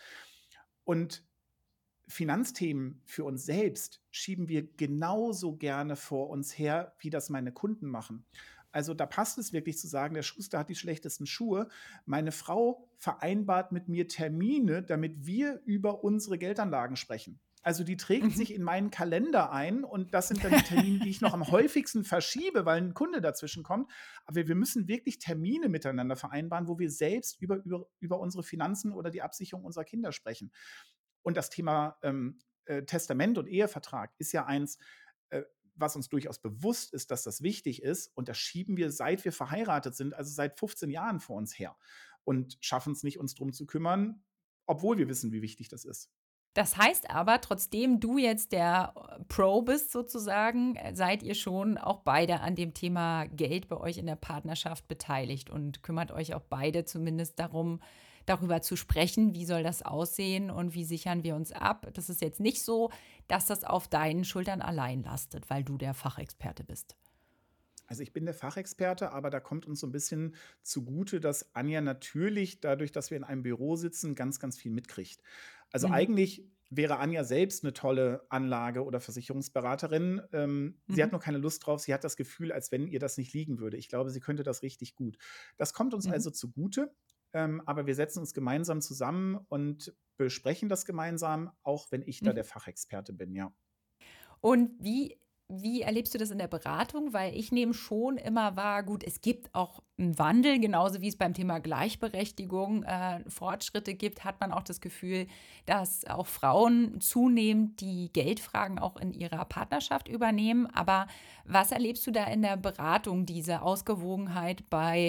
Und Finanzthemen für uns selbst schieben wir genauso gerne vor uns her, wie das meine Kunden machen. Also da passt es wirklich zu sagen, der Schuster hat die schlechtesten Schuhe. Meine Frau vereinbart mit mir Termine, damit wir über unsere Geldanlagen sprechen. Also die trägt Mhm. sich in meinen Kalender ein, und das sind dann die Termine, die ich noch am häufigsten verschiebe, weil ein Kunde dazwischen kommt. Aber wir müssen wirklich Termine miteinander vereinbaren, wo wir selbst über unsere Finanzen oder die Absicherung unserer Kinder sprechen. Und das Thema Testament und Ehevertrag ist ja eins, äh, was uns durchaus bewusst ist, dass das wichtig ist. Und das schieben wir, seit wir verheiratet sind, also seit 15 Jahren vor uns her. Und schaffen es nicht, uns drum zu kümmern, obwohl wir wissen, wie wichtig das ist. Das heißt aber, trotzdem du jetzt der Pro bist sozusagen, seid ihr schon auch beide an dem Thema Geld bei euch in der Partnerschaft beteiligt und kümmert euch auch beide zumindest darum, darüber zu sprechen, wie soll das aussehen und wie sichern wir uns ab. Das ist jetzt nicht so, dass das auf deinen Schultern allein lastet, weil du der Fachexperte bist. Also ich bin der Fachexperte, aber da kommt uns so ein bisschen zugute, dass Anja natürlich dadurch, dass wir in einem Büro sitzen, ganz, ganz viel mitkriegt. Also Mhm. eigentlich wäre Anja selbst eine tolle Anlage oder Versicherungsberaterin. Sie hat Mhm. nur keine Lust drauf. Sie hat das Gefühl, als wenn ihr das nicht liegen würde. Ich glaube, sie könnte das richtig gut. Das kommt uns Mhm. also zugute, aber wir setzen uns gemeinsam zusammen und besprechen das gemeinsam, auch wenn ich da Mhm. der Fachexperte bin, ja. Und wie erlebst du das in der Beratung? Weil ich nehme schon immer wahr, gut, es gibt auch einen Wandel, genauso wie es beim Thema Gleichberechtigung, Fortschritte gibt, hat man auch das Gefühl, dass auch Frauen zunehmend die Geldfragen auch in ihrer Partnerschaft übernehmen. Aber was erlebst du da in der Beratung, diese Ausgewogenheit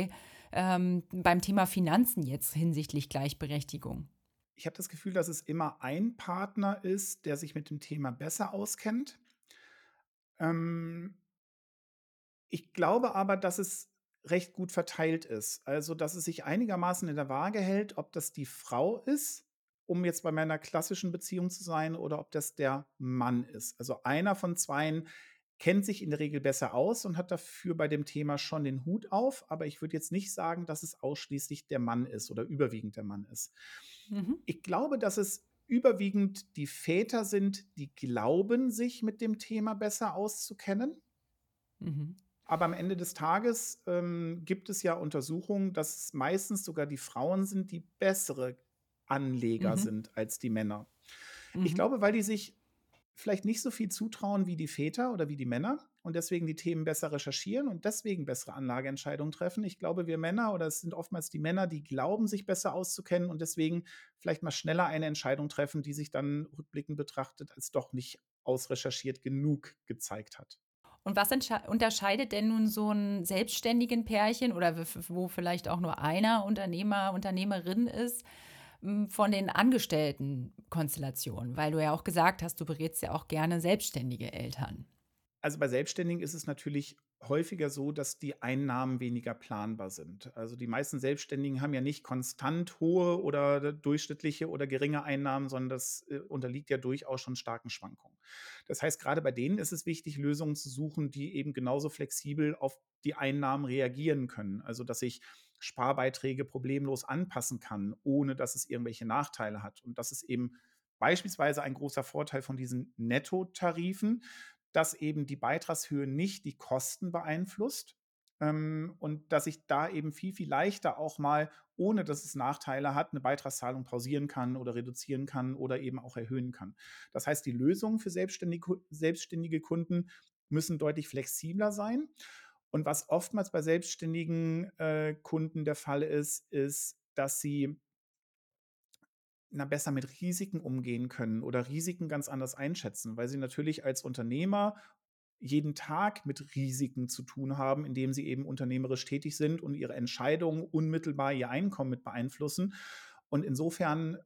beim Thema Finanzen jetzt hinsichtlich Gleichberechtigung? Ich habe das Gefühl, dass es immer ein Partner ist, der sich mit dem Thema besser auskennt. Ähm, Ich glaube aber, dass es recht gut verteilt ist. Also, dass es sich einigermaßen in der Waage hält, ob das die Frau ist, um jetzt bei meiner klassischen Beziehung zu sein, oder ob das der Mann ist. Also, einer von zweien kennt sich in der Regel besser aus und hat dafür bei dem Thema schon den Hut auf, aber ich würde jetzt nicht sagen, dass es ausschließlich der Mann ist oder überwiegend der Mann ist. Mhm. Ich glaube, dass es überwiegend die Väter sind, die glauben, sich mit dem Thema besser auszukennen. Mhm. Aber am Ende des Tages, gibt es ja Untersuchungen, dass es meistens sogar die Frauen sind, die bessere Anleger Mhm. sind als die Männer. Ich Mhm. glaube, weil die sich vielleicht nicht so viel zutrauen wie die Väter oder wie die Männer und deswegen die Themen besser recherchieren und deswegen bessere Anlageentscheidungen treffen. Ich glaube, wir Männer oder es sind oftmals die Männer, die glauben, sich besser auszukennen und deswegen vielleicht mal schneller eine Entscheidung treffen, die sich dann rückblickend betrachtet als doch nicht ausrecherchiert genug gezeigt hat. Und was unterscheidet denn nun so ein selbstständigen Pärchen oder wo vielleicht auch nur einer Unternehmer, Unternehmerin ist, von den Angestelltenkonstellationen? Weil du ja auch gesagt hast, du berätst ja auch gerne selbstständige Eltern. Also, bei Selbstständigen ist es natürlich häufiger so, dass die Einnahmen weniger planbar sind. Also, die meisten Selbstständigen haben ja nicht konstant hohe oder durchschnittliche oder geringe Einnahmen, sondern das, unterliegt ja durchaus schon starken Schwankungen. Das heißt, gerade bei denen ist es wichtig, Lösungen zu suchen, die eben genauso flexibel auf die Einnahmen reagieren können. Also, dass ich Sparbeiträge problemlos anpassen kann, ohne dass es irgendwelche Nachteile hat. Und das ist eben beispielsweise ein großer Vorteil von diesen Nettotarifen, dass eben die Beitragshöhe nicht die Kosten beeinflusst, und dass ich da eben viel, viel leichter auch mal, ohne dass es Nachteile hat, eine Beitragszahlung pausieren kann oder reduzieren kann oder eben auch erhöhen kann. Das heißt, die Lösungen für selbstständige Kunden müssen deutlich flexibler sein. Und was oftmals bei selbstständigen, Kunden der Fall ist, ist, dass sie besser mit Risiken umgehen können oder Risiken ganz anders einschätzen, weil sie natürlich als Unternehmer jeden Tag mit Risiken zu tun haben, indem sie eben unternehmerisch tätig sind und ihre Entscheidungen unmittelbar ihr Einkommen mit beeinflussen. Und insofern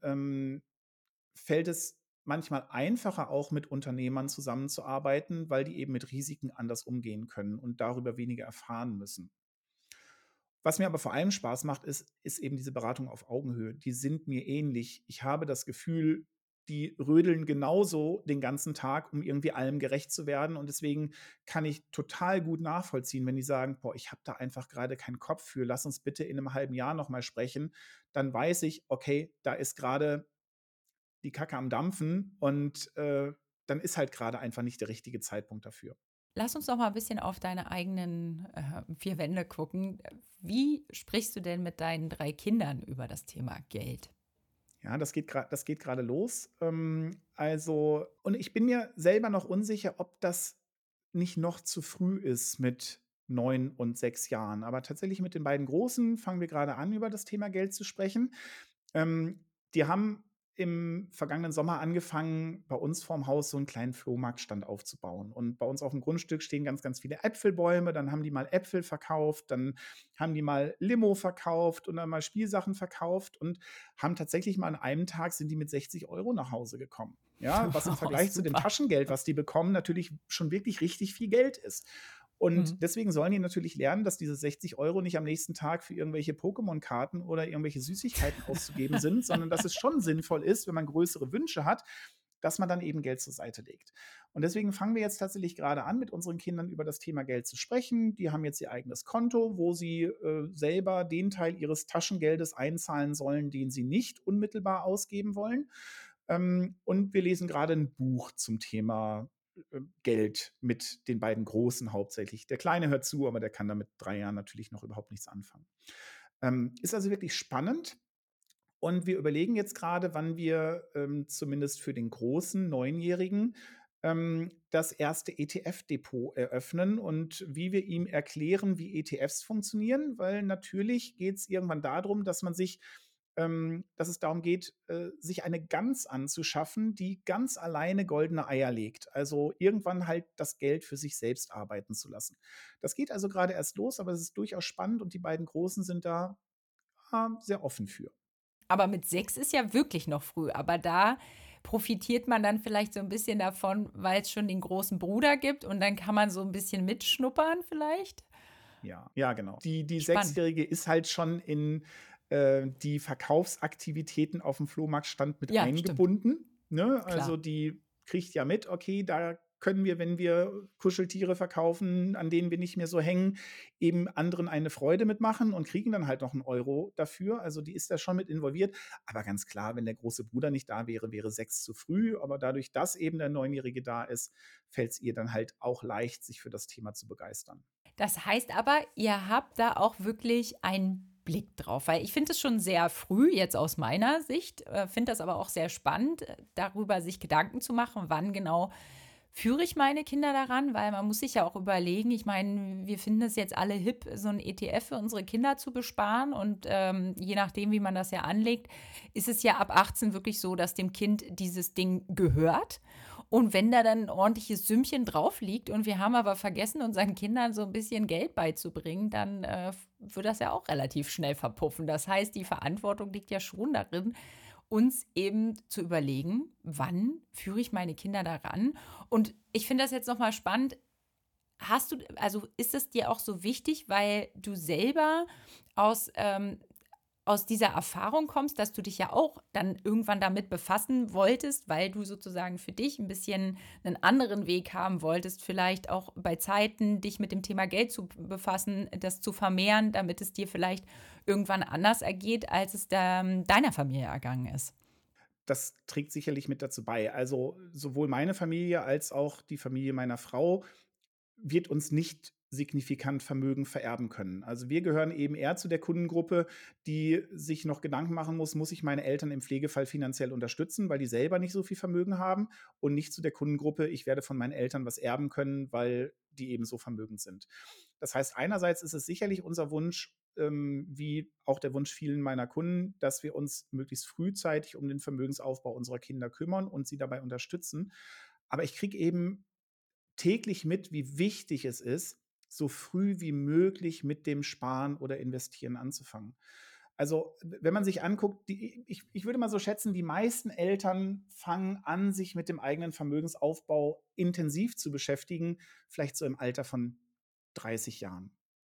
fällt es manchmal einfacher, auch mit Unternehmern zusammenzuarbeiten, weil die eben mit Risiken anders umgehen können und darüber weniger erfahren müssen. Was mir aber vor allem Spaß macht, ist eben diese Beratung auf Augenhöhe. Die sind mir ähnlich. Ich habe das Gefühl, die rödeln genauso den ganzen Tag, um irgendwie allem gerecht zu werden. Und deswegen kann ich total gut nachvollziehen, wenn die sagen: „Boah, ich habe da einfach gerade keinen Kopf für. Lass uns bitte in einem halben Jahr noch mal sprechen.“ Dann weiß ich: Okay, da ist gerade die Kacke am Dampfen und, dann ist halt gerade einfach nicht der richtige Zeitpunkt dafür. Lass uns doch mal ein bisschen auf deine eigenen, 4 Wände gucken. Wie sprichst du denn mit deinen 3 Kindern über das Thema Geld? Ja, das geht gerade los. Also und ich bin mir selber noch unsicher, ob das nicht noch zu früh ist mit 9 und 6 Jahren. Aber tatsächlich mit den beiden Großen fangen wir gerade an, über das Thema Geld zu sprechen. Die haben im vergangenen Sommer angefangen, bei uns vorm Haus so einen kleinen Flohmarktstand aufzubauen. Und bei uns auf dem Grundstück stehen ganz, ganz viele Äpfelbäume. Dann haben die mal Äpfel verkauft, dann haben die mal Limo verkauft und dann mal Spielsachen verkauft und haben tatsächlich mal an einem Tag sind die mit 60 € nach Hause gekommen. Ja, was im Oh, Vergleich zu dem super. Taschengeld, was die bekommen, natürlich schon wirklich richtig viel Geld ist. Und Mhm. deswegen sollen die natürlich lernen, dass diese 60 € nicht am nächsten Tag für irgendwelche Pokémon-Karten oder irgendwelche Süßigkeiten auszugeben sind, sondern dass es schon sinnvoll ist, wenn man größere Wünsche hat, dass man dann eben Geld zur Seite legt. Und deswegen fangen wir jetzt tatsächlich gerade an, mit unseren Kindern über das Thema Geld zu sprechen. Die haben jetzt ihr eigenes Konto, wo sie selber den Teil ihres Taschengeldes einzahlen sollen, den sie nicht unmittelbar ausgeben wollen. Und wir lesen gerade ein Buch zum Thema Geld mit den beiden Großen hauptsächlich. Der Kleine hört zu, aber der kann damit 3 Jahren natürlich noch überhaupt nichts anfangen. Ist also wirklich spannend. Und wir überlegen jetzt gerade, wann wir zumindest für den großen Neunjährigen das erste ETF-Depot eröffnen und wie wir ihm erklären, wie ETFs funktionieren, weil natürlich geht es irgendwann darum, dass es darum geht, sich eine Gans anzuschaffen, die ganz alleine goldene Eier legt. Also irgendwann halt das Geld für sich selbst arbeiten zu lassen. Das geht also gerade erst los, aber es ist durchaus spannend und die beiden Großen sind da sehr offen für. Aber mit 6 ist ja wirklich noch früh. Aber da profitiert man dann vielleicht so ein bisschen davon, weil es schon den großen Bruder gibt und dann kann man so ein bisschen mitschnuppern vielleicht? Ja, ja, genau. Die Spannend. Sechsjährige ist halt schon in die Verkaufsaktivitäten auf dem Flohmarktstand mit Ja, stimmt, eingebunden. Ne? klar. Also die kriegt ja mit, okay, da können wir, wenn wir Kuscheltiere verkaufen, an denen wir nicht mehr so hängen, eben anderen eine Freude mitmachen und kriegen dann halt noch einen Euro dafür. Also die ist da schon mit involviert. Aber ganz klar, wenn der große Bruder nicht da wäre, wäre 6 zu früh. Aber dadurch, dass eben der Neunjährige da ist, fällt es ihr dann halt auch leicht, sich für das Thema zu begeistern. Das heißt aber, ihr habt da auch wirklich einen Blick drauf, weil ich finde es schon sehr früh, jetzt aus meiner Sicht, finde das aber auch sehr spannend, darüber sich Gedanken zu machen, wann genau führe ich meine Kinder daran, weil man muss sich ja auch überlegen, ich meine, wir finden es jetzt alle hip, so ein ETF für unsere Kinder zu besparen und je nachdem, wie man das ja anlegt, ist es ja ab 18 wirklich so, dass dem Kind dieses Ding gehört. Und wenn da dann ein ordentliches Sümmchen drauf liegt und wir haben aber vergessen, unseren Kindern so ein bisschen Geld beizubringen, dann wird das ja auch relativ schnell verpuffen. Das heißt, die Verantwortung liegt ja schon darin, uns eben zu überlegen, wann führe ich meine Kinder daran? Und ich finde das jetzt noch mal spannend. Also ist es dir auch so wichtig, weil du selber aus, aus dieser Erfahrung kommst, dass du dich ja auch dann irgendwann damit befassen wolltest, weil du sozusagen für dich ein bisschen einen anderen Weg haben wolltest, vielleicht auch bei Zeiten dich mit dem Thema Geld zu befassen, das zu vermehren, damit es dir vielleicht irgendwann anders ergeht, als es deiner Familie ergangen ist. Das trägt sicherlich mit dazu bei. Also, sowohl meine Familie als auch die Familie meiner Frau wird uns nicht signifikant Vermögen vererben können. Also, wir gehören eben eher zu der Kundengruppe, die sich noch Gedanken machen muss ich meine Eltern im Pflegefall finanziell unterstützen, weil die selber nicht so viel Vermögen haben und nicht zu der Kundengruppe, ich werde von meinen Eltern was erben können, weil die eben so vermögend sind. Das heißt, einerseits ist es sicherlich unser Wunsch, wie auch der Wunsch vielen meiner Kunden, dass wir uns möglichst frühzeitig um den Vermögensaufbau unserer Kinder kümmern und sie dabei unterstützen. Aber ich kriege eben täglich mit, wie wichtig es ist, so früh wie möglich mit dem Sparen oder Investieren anzufangen. Also, wenn man sich anguckt, ich würde mal so schätzen, die meisten Eltern fangen an, sich mit dem eigenen Vermögensaufbau intensiv zu beschäftigen, vielleicht so im Alter von 30 Jahren.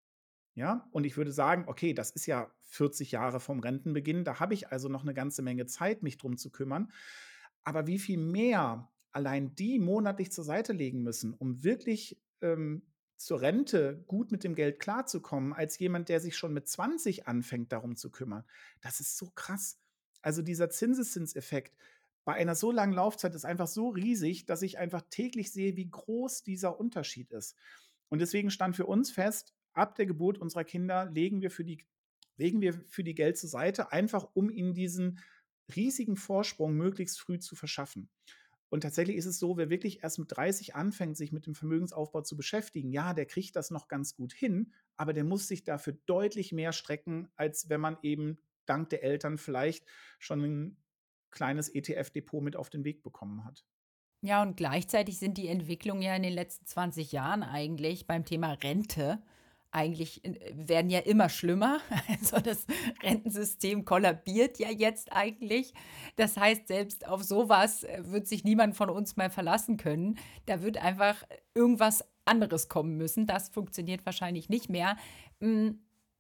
Ja, und ich würde sagen, okay, das ist ja 40 Jahre vom Rentenbeginn, da habe ich also noch eine ganze Menge Zeit, mich drum zu kümmern. Aber wie viel mehr allein die monatlich zur Seite legen müssen, um wirklich, zur Rente gut mit dem Geld klarzukommen, als jemand, der sich schon mit 20 anfängt, darum zu kümmern. Das ist so krass. Also, dieser Zinseszinseffekt bei einer so langen Laufzeit ist einfach so riesig, dass ich einfach täglich sehe, wie groß dieser Unterschied ist. Und deswegen stand für uns fest, ab der Geburt unserer Kinder legen wir für die Geld zur Seite, einfach um ihnen diesen riesigen Vorsprung möglichst früh zu verschaffen. Und tatsächlich ist es so, wer wirklich erst mit 30 anfängt, sich mit dem Vermögensaufbau zu beschäftigen, ja, der kriegt das noch ganz gut hin, aber der muss sich dafür deutlich mehr strecken, als wenn man eben dank der Eltern vielleicht schon einen kleines ETF-Depot mit auf den Weg bekommen hat. Ja, und gleichzeitig sind die Entwicklungen ja in den letzten 20 Jahren eigentlich beim Thema Rente eigentlich werden ja immer schlimmer. Also das Rentensystem kollabiert ja jetzt eigentlich. Das heißt, selbst auf sowas wird sich niemand von uns mehr verlassen können. Da wird einfach irgendwas anderes kommen müssen. Das funktioniert wahrscheinlich nicht mehr. Hm,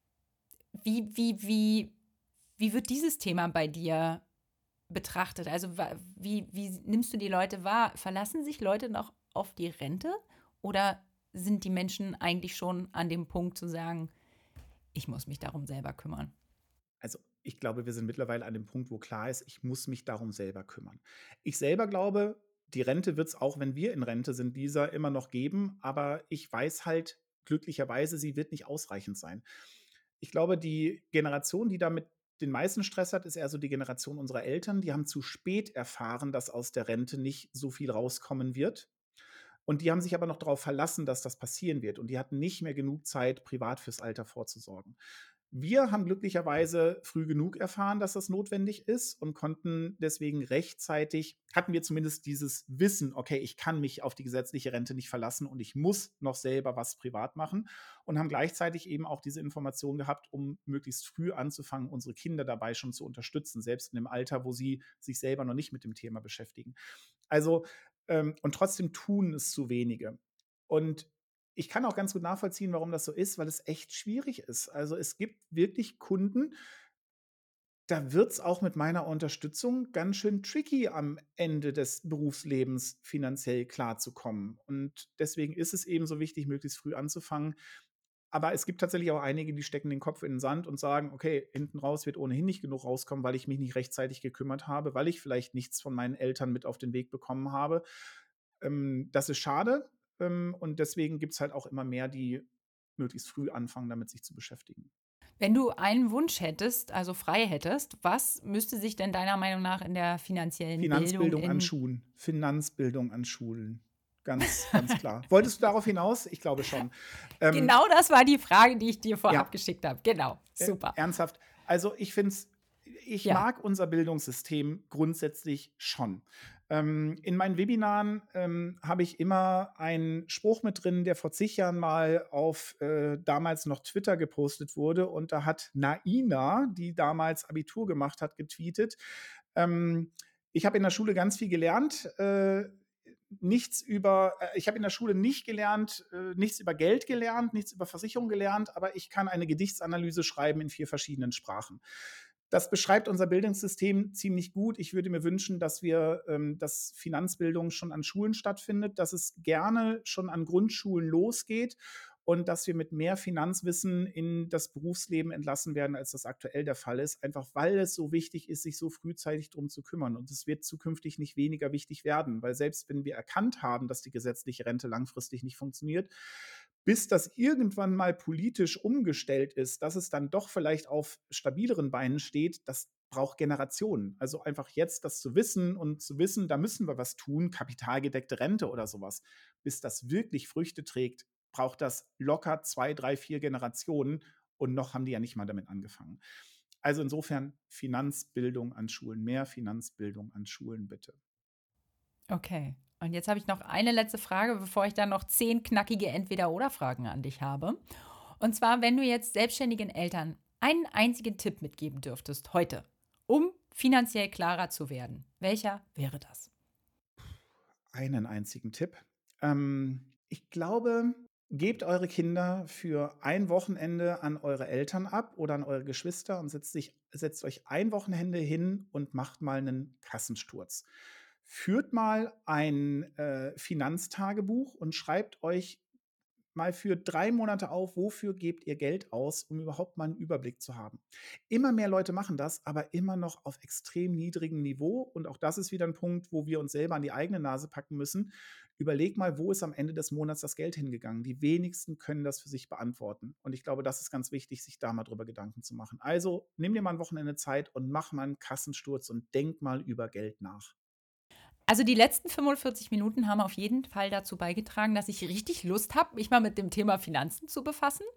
wie wird dieses Thema bei dir betrachtet? Also wie nimmst du die Leute wahr? Verlassen sich Leute noch auf die Rente oder sind die Menschen eigentlich schon an dem Punkt zu sagen, ich muss mich darum selber kümmern? Also, ich glaube, wir sind mittlerweile an dem Punkt, wo klar ist, ich muss mich darum selber kümmern. Ich selber glaube, die Rente wird es auch, wenn wir in Rente sind, dieser immer noch geben, aber ich weiß halt glücklicherweise, sie wird nicht ausreichend sein. Ich glaube, die Generation, die damit den meisten Stress hat, ist eher so die Generation unserer Eltern. Die haben zu spät erfahren, dass aus der Rente nicht so viel rauskommen wird. Und die haben sich aber noch darauf verlassen, dass das passieren wird. Und die hatten nicht mehr genug Zeit, privat fürs Alter vorzusorgen. Wir haben glücklicherweise früh genug erfahren, dass das notwendig ist und konnten deswegen rechtzeitig, hatten wir zumindest dieses Wissen, okay, ich kann mich auf die gesetzliche Rente nicht verlassen und ich muss noch selber was privat machen und haben gleichzeitig eben auch diese Information gehabt, um möglichst früh anzufangen, unsere Kinder dabei schon zu unterstützen, selbst in dem Alter, wo sie sich selber noch nicht mit dem Thema beschäftigen. Also, und trotzdem tun es zu wenige. Und ich kann auch ganz gut nachvollziehen, warum das so ist, weil es echt schwierig ist. Also, es gibt wirklich Kunden, da wird es auch mit meiner Unterstützung ganz schön tricky, am Ende des Berufslebens finanziell klarzukommen. Und deswegen ist es eben so wichtig, möglichst früh anzufangen. Aber es gibt tatsächlich auch einige, die stecken den Kopf in den Sand und sagen: „Okay, hinten raus wird ohnehin nicht genug rauskommen, weil ich mich nicht rechtzeitig gekümmert habe, weil ich vielleicht nichts von meinen Eltern mit auf den Weg bekommen habe.“ Das ist schade, und deswegen gibt es halt auch immer mehr, die möglichst früh anfangen, damit sich zu beschäftigen. Wenn du einen Wunsch hättest, also frei hättest, was müsste sich denn deiner Meinung nach in der finanziellen Bildung Finanzbildung an in Schulen. Finanzbildung an Schulen. Ganz, ganz klar. Wolltest du darauf hinaus? Ich glaube schon. Ähm, Genau das war die Frage, die ich dir vorab ja, geschickt habe. Genau, super. ernsthaft. Also ich Ja. mag unser Bildungssystem grundsätzlich schon. In meinen Webinaren habe ich immer einen Spruch mit drin, der vor zig Jahren mal auf damals noch Twitter gepostet wurde. Und da hat Naina, die damals Abitur gemacht hat, getweetet. Ähm, Ich habe in der Schule ganz viel gelernt. Ich habe in der Schule nicht gelernt, nichts über Geld gelernt, nichts über Versicherung gelernt, aber ich kann eine Gedichtsanalyse schreiben in 4 verschiedenen Sprachen. Das beschreibt unser Bildungssystem ziemlich gut. Ich würde mir wünschen, dass Finanzbildung schon an Schulen stattfindet, dass es gerne schon an Grundschulen losgeht und dass wir mit mehr Finanzwissen in das Berufsleben entlassen werden, als das aktuell der Fall ist, einfach weil es so wichtig ist, sich so frühzeitig darum zu kümmern. Und es wird zukünftig nicht weniger wichtig werden, weil selbst wenn wir erkannt haben, dass die gesetzliche Rente langfristig nicht funktioniert, bis das irgendwann mal politisch umgestellt ist, dass es dann doch vielleicht auf stabileren Beinen steht, das braucht Generationen. Also einfach jetzt das zu wissen und zu wissen, da müssen wir was tun, kapitalgedeckte Rente oder sowas, bis das wirklich Früchte trägt, braucht das locker 2, 3, 4 Generationen und noch haben die ja nicht mal damit angefangen. Also insofern Finanzbildung an Schulen, mehr Finanzbildung an Schulen bitte. Okay. Und jetzt habe ich noch eine letzte Frage, bevor ich dann noch 10 knackige Entweder-oder-Fragen an dich habe. Und zwar, wenn du jetzt selbstständigen Eltern einen einzigen Tipp mitgeben dürftest heute, um finanziell klarer zu werden, welcher wäre das? Einen einzigen Tipp. Ich glaube, gebt eure Kinder für ein Wochenende an eure Eltern ab oder an eure Geschwister und setzt euch ein Wochenende hin und macht mal einen Kassensturz. Führt mal ein Finanztagebuch und schreibt euch mal für 3 Monate auf, wofür gebt ihr Geld aus, um überhaupt mal einen Überblick zu haben. Immer mehr Leute machen das, aber immer noch auf extrem niedrigem Niveau. Und auch das ist wieder ein Punkt, wo wir uns selber an die eigene Nase packen müssen. Überleg mal, wo ist am Ende des Monats das Geld hingegangen? Die wenigsten können das für sich beantworten. Und ich glaube, das ist ganz wichtig, sich da mal drüber Gedanken zu machen. Also nimm dir mal ein Wochenende Zeit und mach mal einen Kassensturz und denk mal über Geld nach. Also die letzten 45 Minuten haben auf jeden Fall dazu beigetragen, dass ich richtig Lust habe, mich mal mit dem Thema Finanzen zu befassen.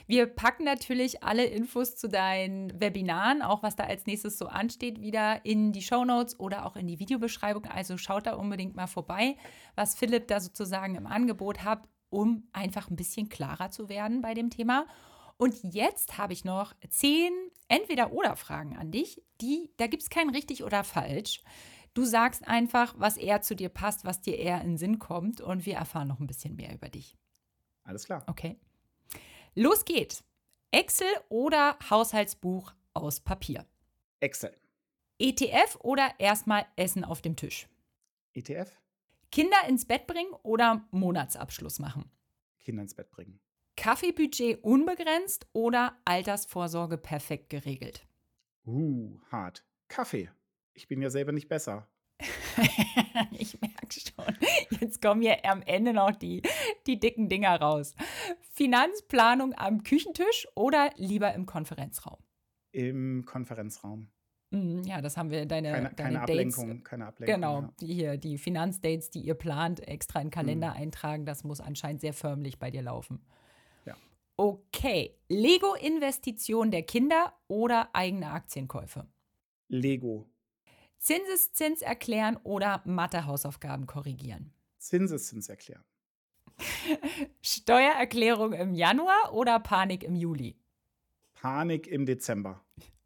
Wir packen natürlich alle Infos zu deinen Webinaren, auch was da als nächstes so ansteht, wieder in die Shownotes oder auch in die Videobeschreibung. Also schaut da unbedingt mal vorbei, was Philipp da sozusagen im Angebot hat, um einfach ein bisschen klarer zu werden bei dem Thema. Und jetzt habe ich noch 10 Entweder-oder-Fragen an dich. Da gibt es kein richtig oder falsch. Du sagst einfach, was eher zu dir passt, was dir eher in den Sinn kommt und wir erfahren noch ein bisschen mehr über dich. Alles klar. Okay. Los geht's. Excel oder Haushaltsbuch aus Papier? Excel. ETF oder erstmal Essen auf dem Tisch? ETF. Kinder ins Bett bringen oder Monatsabschluss machen? Kinder ins Bett bringen. Kaffeebudget unbegrenzt oder Altersvorsorge perfekt geregelt? Hart. Kaffee. Ich bin ja selber nicht besser. Ich merke schon. Jetzt kommen hier am Ende noch die dicken Dinger raus. Finanzplanung am Küchentisch oder lieber im Konferenzraum? Im Konferenzraum. Ja, das haben wir deine Keine Dates. Ablenkung. Keine Ablenkung. Genau, Ja. die Finanzdates, die ihr plant, extra in den Kalender eintragen. Das muss anscheinend sehr förmlich bei dir laufen. Ja. Okay, Lego-Investition der Kinder oder eigene Aktienkäufe? Lego. Zinseszins erklären oder Mathe-Hausaufgaben korrigieren? Zinseszins erklären. Steuererklärung im Januar oder Panik im Juli? Panik im Dezember.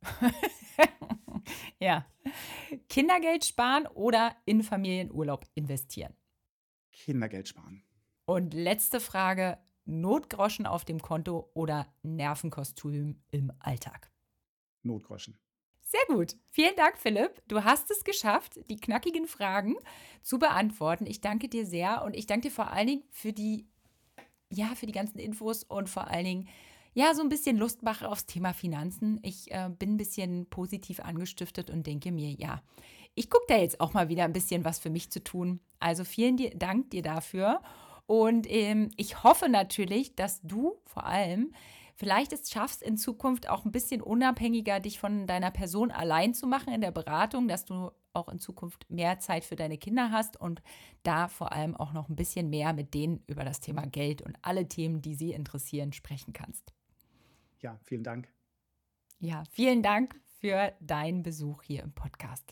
Ja. Kindergeld sparen oder in Familienurlaub investieren? Kindergeld sparen. Und letzte Frage, Notgroschen auf dem Konto oder Nervenkostüm im Alltag? Notgroschen. Sehr gut. Vielen Dank, Philipp. Du hast es geschafft, die knackigen Fragen zu beantworten. Ich danke dir sehr und ich danke dir vor allen Dingen für die ganzen Infos und vor allen Dingen, so ein bisschen Lustmache aufs Thema Finanzen. Ich bin ein bisschen positiv angestiftet und denke mir, ich gucke da jetzt auch mal wieder ein bisschen was für mich zu tun. Also vielen Dank dir dafür. Und ich hoffe natürlich, dass du vor allem vielleicht es schaffst, in Zukunft auch ein bisschen unabhängiger dich von deiner Person allein zu machen in der Beratung, dass du auch in Zukunft mehr Zeit für deine Kinder hast und da vor allem auch noch ein bisschen mehr mit denen über das Thema Geld und alle Themen, die sie interessieren, sprechen kannst. Ja, vielen Dank. Ja, vielen Dank für deinen Besuch hier im Podcast.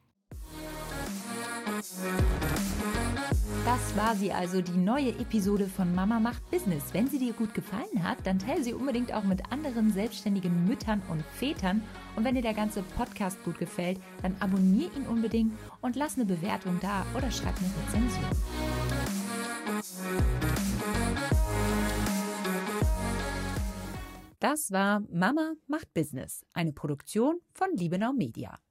Das war sie also, die neue Episode von Mama macht Business. Wenn sie dir gut gefallen hat, dann teile sie unbedingt auch mit anderen selbstständigen Müttern und Vätern. Und wenn dir der ganze Podcast gut gefällt, dann abonniere ihn unbedingt und lass eine Bewertung da oder schreib eine Rezension. Das war Mama macht Business, eine Produktion von Liebenau Media.